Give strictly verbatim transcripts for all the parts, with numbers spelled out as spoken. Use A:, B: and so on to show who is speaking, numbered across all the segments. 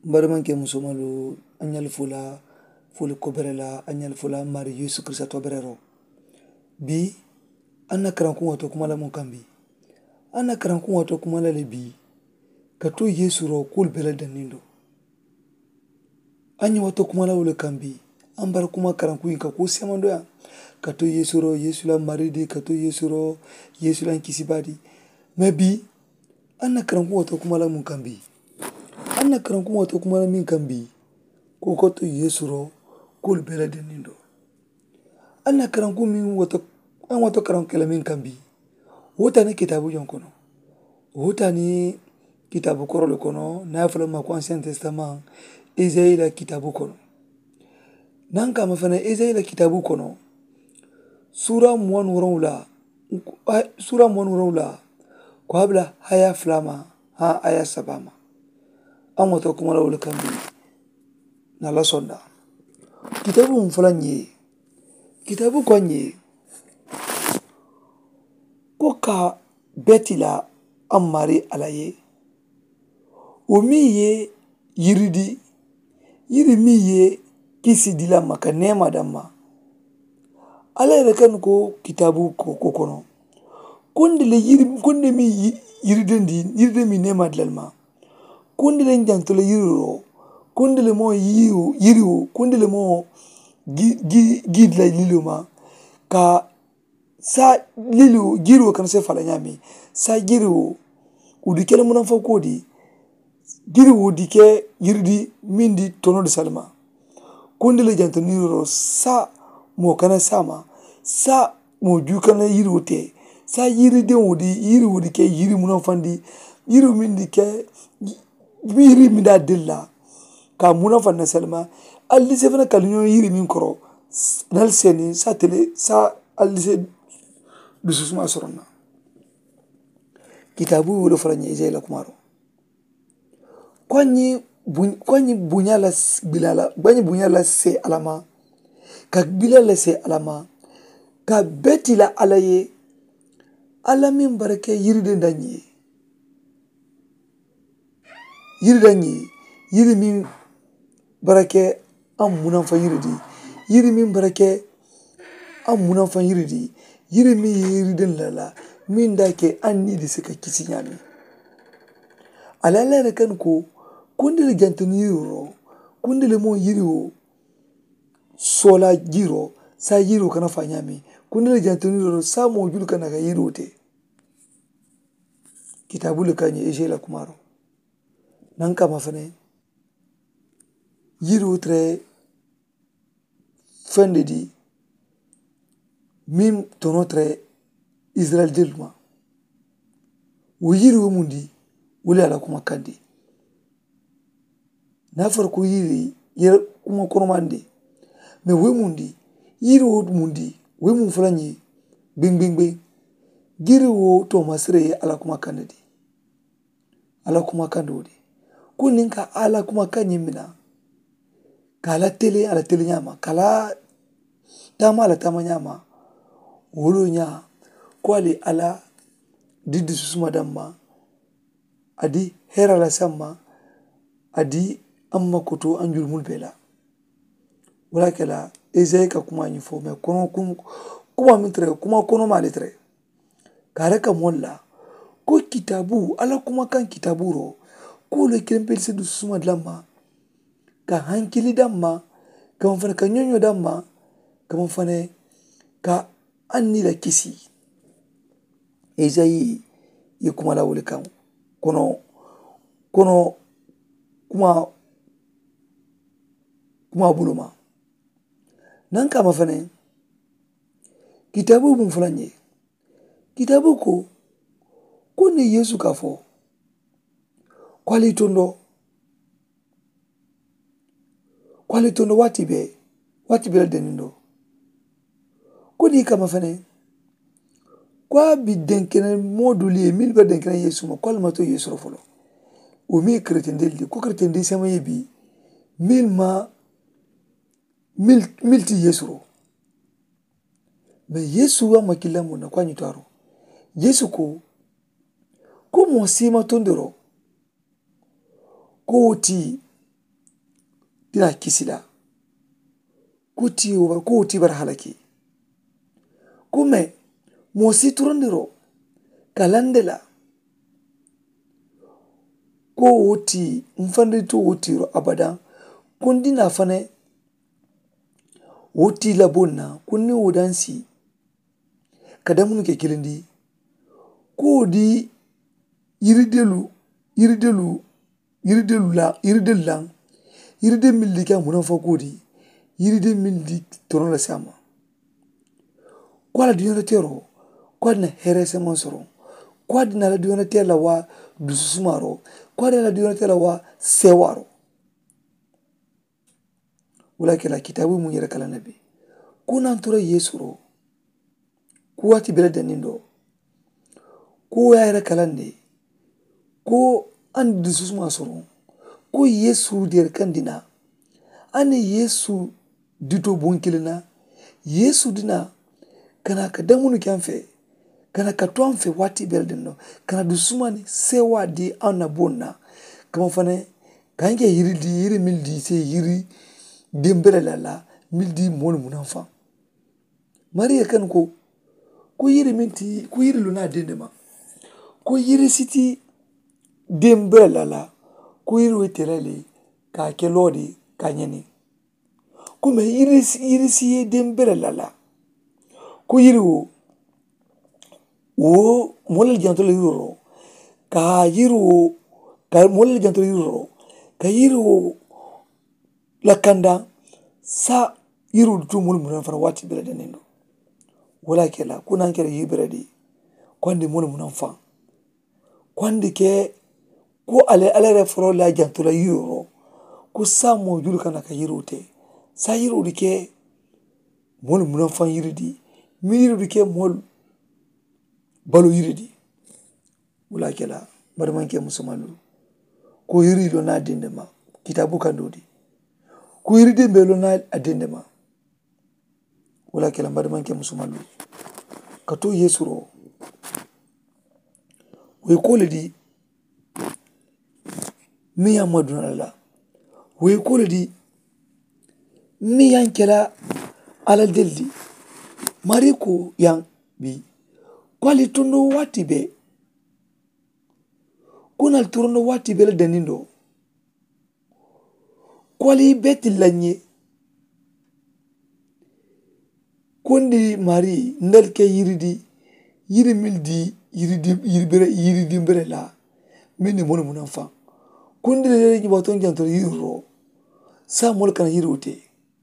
A: Mbaraman ke musomalu anyal fula fulu koberela anyal fula mari Yesu Krista to berero bi anna karankun wato kuma la mun kambi anna karankun wato kuma la bi kato Yesu ro kul bela danindo anya wato kuma la wule kambi ambar kuma karankun ka ko semando ya kato Yesu ro Yesu la mari di kato Yesu ro Yesu la kisibadi mebi anna karankun wato kuma la mun kambi anna karankun wato kuma la min kambi ko kato Yesu ro kul bela danindo anna karankun min wato an wato karankun la min kambi wota ne kitabu jonkono wota ni kitabu korolo kono na fala ma ko ancien testament Isaïe la kitabu kono nanka mafana Isaïe la kitabu kono sura muwan wurawla sura muwan wurawla ko habla haya flama ha aya sabama an wato kuma la wala kambi na la sonda kitabu mfulanye kitabu konye ko ka betila amari alaye o mi ye yiridi yiri mi ye kisi dila maka nema damma ala yɛrɛ kan ko kitabu ko ko kono kondele yiri konde mi yiriden di yiriden mi nema dilalma kondele njantole yiriro kondele mo yiru yiru kondele mo gi gi gidla liluma ka sa lilu giru kan se fala nyami sa giru udikele munan fa kodi giru udike yirdi mindi tono de salma kondele janto niro sa mo kana sama sa mo ju kana yiru te sa yiri de wudi yiri udike yiri munan fandi yiru mindi ke yiri minda dilla ka munan fanna salma alise fana kalnyo yiri min koro dal seni sa tele sa alise dususuma soronna kitabu wolo faranye Isaïe la kumaro kwanyi bu, kwanyi bunyala bilala kwanyi bunyala se alama ka bilala se alama ka betila alaye alamin barake yiride danyi yiride danyi yiri min barake am munan fa yiridi yiri min barake am munan fa yiridi yiri mi yiriden lala min da ke an ni da suka kisi nyami alala da kan ko kundile jantuni yiro kundile mo yiro sola jiro sa yiro kana fa nyami kundile jantuni yiro sa mo julu kana ga yiro te kitabu le kanye Isaïe la kumaro nanka mafane yiro tre fin de di mim tonotre Israël delma wo yiri wo mundi wuli ala kuma kandi na farko yiri yer kuma koromande me we mundi yiri wo mundi we mun fulanyi bing bing bing giri wo to masire ala kuma kandi ala kuma kandodi kuninka ala kuma kanyi mina kala tele ala tele nyama kala tama ala tama nyama wolo nya kwali ala didi susuma damma adi hera la samma adi amma koto anjul mulbela wala kala Isaïe ka kuma ni fo me kono kum kuma mitre kuma kono malitre kare ka molla ko kitabu ala kuma kan kitabu ro ko le kempel se du susuma damma ka hankili damma ka mfane ka nyonyo damma ka mfane ka anni la kisi Isaïe ye kuma la wule kan kono kono kuma kuma buluma nanka mafane kitabu mun fulanye kitabu ko ko ne Yesu kafo kwali tondo kwali tondo wati be wati be denindo ko ni kama fane kwa bi denkene moduli mil be denkene Yesu mo kwal mato Yesu folo o mi chrétien deldi ko chrétien de sama yebi mil ma mil milti Yesu me Yesu wa makila mo na kwa nyitaro Yesu ko ko mo sima tondero ko ti dina kisila kuti over ko ti bar halaki kume mosi turandiro kalandela ko woti mfandi to wotiro abadan kundi na fane woti labonna kunni wodansi kadamun ke kilindi ko di yiridelu yiridelu yiridelu la yiridelu lang yiride mildi ka munan fa kodi yiride mildi toron la sama kwa la diyana tero kwa na herese mansoro kwa na la diyana tela wa dususumaro kwa na la diyana tela wa sewaro wala la kitabu mun yere kala nabi kuna antura yesuro kuwa ti bele danindo ko ya yere kalande ko an dususuma soro ko yesu der kandina ane yesu dito bonkilina yesu dina kana ka damunu kanfe kana ka tonfe wati bele danindo kana dusumani sewa di anna bonna kama fane kange yiri di yiri mildi se yiri dembele lala mildi mol munanfa mariya kan ko ko yiri minti ko yiri luna dendema ko yiri siti dembele lala ko yiri wetelele ka kelodi kanyeni kuma yiri yiri si dembele lala ko yiri wo wo molal jantole yiro ka yiri wo ka molal jantole yiro ka yiri wo lakanda sa yiru du mul munan fara wati bele denindo wala kela kuna kera yibredi kwandi mul munan fa kwandi ke ko ale ale refro la jantula yiro ko sa mo julu kana ka yirote sa yiru dike mul munan fa yiridi mi yiru dike mol balu yiridi wala kela barman ke musumalu ko yiri lo na dindema kitabu kandodi ko yiride mbelo na adendema wala kala mbadman ke musumalu kato yesuro we koledi mi amaduna la we koledi mi yankela ala deldi mariko yang bi kwali tundo wati be kunal turundo wati be denindo kwali beti lanye kundi mari ndalke yiridi yiri mildi yiridi yiribere yiridi mbere la mini monu munanfa kundi le ni baton janto yiro sa mol kana yirote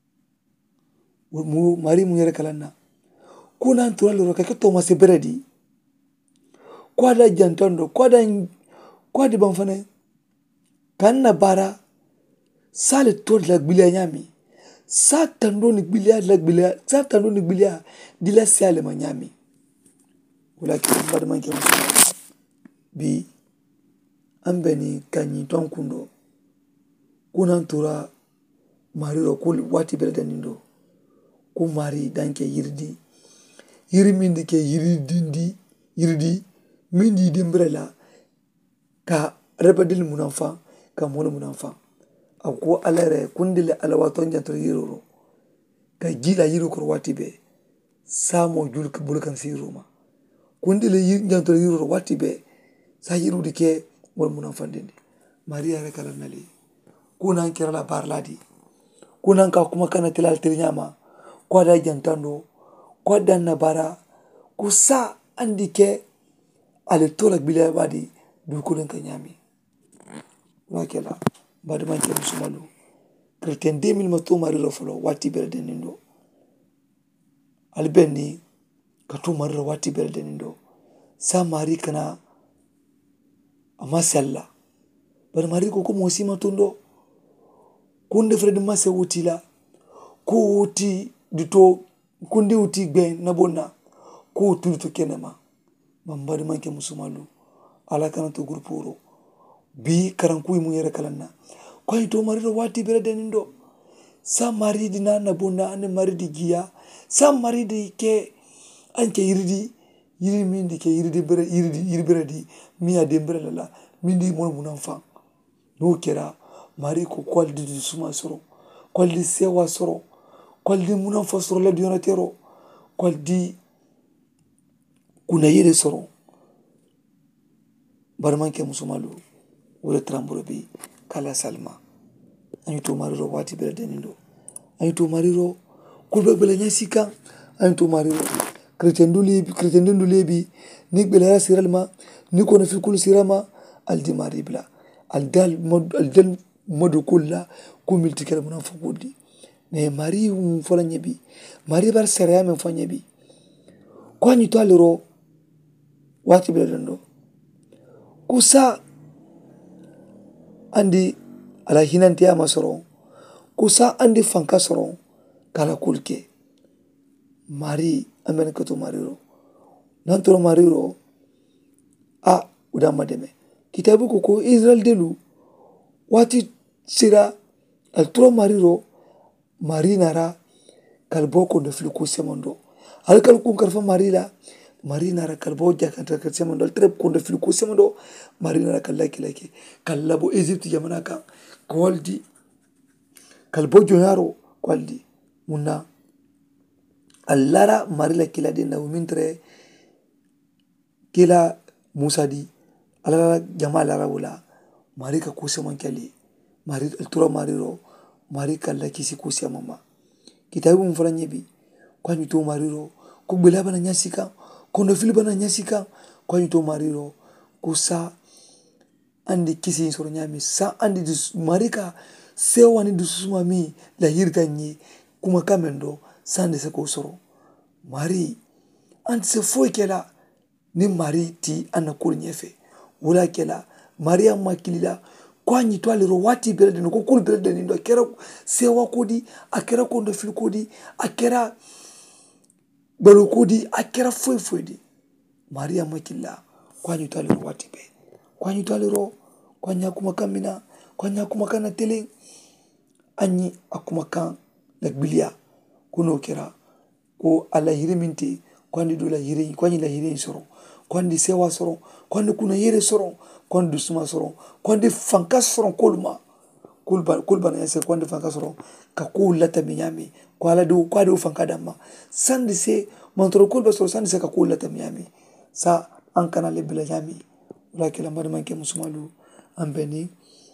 A: mu mari mu yere kalana kuna antura lo ka to ma se beredi kwada jantando kwada kwadi banfane kanna bara sale to la gbilia nyami sa tando ni gbilia la gbilia sa tando ni gbilia dila sale ma nyami wala ki bad man ke bi ambeni kanyi ton kundo kuna tura mari ro kul wati bele danindo ku mari danke yirdi yiri mindi ke yirdi ndi yirdi mindi dembrela ka rebadil munanfa ka mol munanfa ako alere kundile alawaton janto yiro ka jila yiro ko wati be samo jul ko bulkan siruma kundile yir janto yiro wati be sa yiro dike mol munanfa dinde maria re kala nali kunan kirala barladi kunan ka kuma kana tilal tirnyama ko da jantando ko dan na bara kusa andike ale tola bila badi du kunan ka nyami wakela badi man ke musumalu kreten deux mille mato mari rofolo wati berde nindo albenni katu mari wati berde nindo sa mari kana amasalla bar mari ko ko mosima tundo kunde fredi mase wutila ko wuti dito kundi wuti gben na bonna ko tulto kenema mambadi manke musumalu ala kana to grupuro bi karanku mu yere kalanna ko to mariro wati bere nindo sa mari dina na bonna ane mari di giya sa mari di ke anke yirdi yiri mindi ke yirdi bere yirdi yiri bere di miya de bere la mindi mon munanfa no kera mari ko kwal di suma soro kwaldi sewa soro kwaldi munan fo soro la dionatero kwaldi kuna yere soro barmanke musumalu wala tramburo bi kala salma ani to mariro wati bela denindo ani to mariro kulbe bela nyasika ani to mariro chrétien duli chrétien duli bi ni bela siralma ni ko na fi kul sirama aldi maribla aldal mod aldal modu kulla ko multikal munan fukudi mais mari um fola nyebi mari bar sereya men fo nyebi ko ni to aliro wati bela dendo kusa andi ala hinantiya masoro kusa andi fanka soro kala kulke mari amene kato mariro nantoro mariro a uda mademe kitabu koko Israel delu wati sira altro mariro mari nara kalbo ko de fliku semondo al kal kun karfa marila mari nara kalbo jakanta ka semondo al trep ko de fliku semondo mari nara kallaki laki kallabo Egypt jamana ka kwaldi kalbo jonyaro kwaldi munna allara marila kila de na umintre kila Musa di allara jama lara wala mari ka kuse mankali mari altro mariro mari kallaki si kuse mama kitabu mfala nyebi kwa mito mariro kubela bana nyasika kono fili bana nyasika kwa mito mariro kusa andi kisi soro nyami sa andi dus marika sewa ni dususuma mi la hirta nyi kuma kamendo sande se ko soro mari anti se foi kela ni mari ti anakul nyefe wala kela maria makilila kwa nyi to aliro wati belde no ko kul belde ni ndo kera sewa kodi akera ko ndo fil kodi akera balo kodi akera foi foi di maria makilla kwa nyi to aliro wati be kwa nyi to aliro kwa nya kuma kamina kwa nya kuma kana tele anyi akuma kan la bilia kuno kera ko ala hire minti kwandi dula hire kwani la hire soro kwandi sewa soro kwandi kuna yere soro kwandi suma soro kwandi fanka soro kolma kulba kulba na yase kwandi fanka soro ka kula ta minyami kwala do kwadi fanka damma sandi se mantoro kulba soro sandi se ka kula ta minyami sa an kana le bila yami wala kila madama ke musumalu ambeni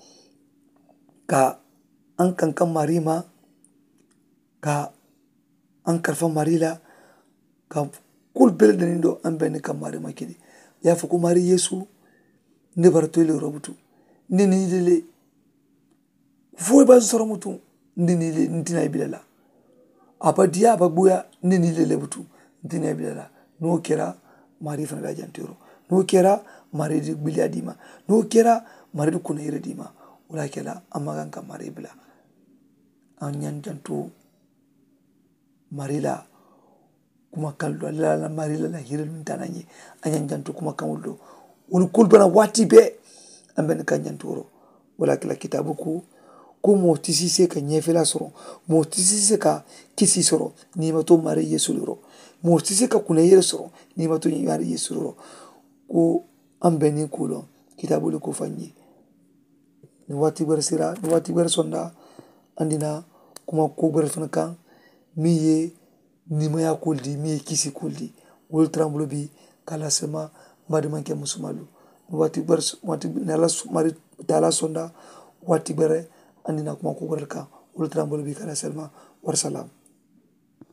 A: ka an kankan marima ka an karfa marila ka kul bel denindo an beni ka marima kidi ya fuku mari yesu ne baratole robutu ne ni lele foi ba soro mutu ne ni lele ntina bilala abadia abagbuya ne ni lele butu ntina bilala no kera mari fana da jantiro no kera mari di bilia dima no kera mari di kuna ire dima wala kela amagan ka mari bila anyan jantu marila kuma kaldo la la marila la hirel mintananye anyan jantu kuma kamuldo woni kulbana wati be amben kan janturo wala kala kitabu ku ko mo tisise ka nyefela soro mo tisise ka kisi soro ni mato mari yesu loro mo tisise ka kuna yere soro ni mato mari yesu loro ko ambeni kulo kitabu le ko fanyi ni wati ber sira ni wati ber sonda andina kuma ko ber fana kan miye nimaya kuldi miye kisi kuldi wol trambulo bi kala sema mbadi manke musumalu wati ber wati nala mari tala sonda wati bere andina kuma ko ber kan wol trambulo bi kala selma war salam